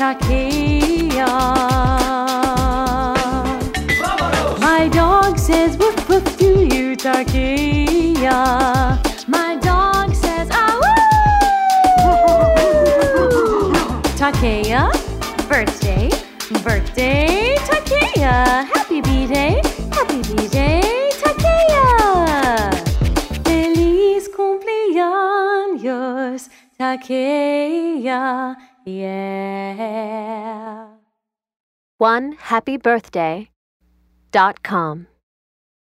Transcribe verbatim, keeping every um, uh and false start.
Takeya. My dog says woof woof to you, Takeya. My dog says ah woo. Takeya, birthday, birthday, Takeya. Happy B-Day, happy B-Day, Takeya. Feliz cumpleaños, Takeya. Yeah. one happy birthday dot com